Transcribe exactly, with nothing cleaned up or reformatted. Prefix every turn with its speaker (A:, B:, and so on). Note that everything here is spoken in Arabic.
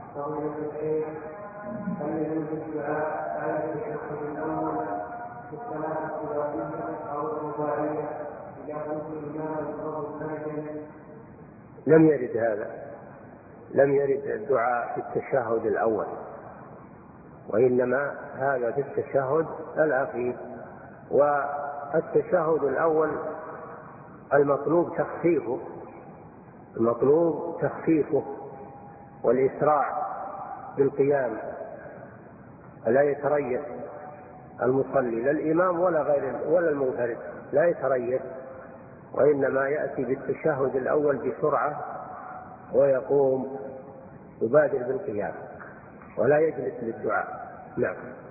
A: فضيلة الشيخ، هل يجوز الدعاء بعد التشهد الأول في الصلاة الثلاثية أو الرباعية إذا كنت إماما أو منفردا؟
B: لم يرد هذا، لم يرد الدعاء في التشهد الأول، وإنما هذا في التشهد الأخير. والتشهد الأول المطلوب تخفيفه، المطلوب تخفيفه والإسراع بالقيام، لا يتريث المصلي، لا الإمام ولا غير ولا المنفرد، لا يتريث، وإنما يأتي بالتشهد الأول بسرعة ويقوم يبادر بالقيام ولا يجلس للدعاء. نعم.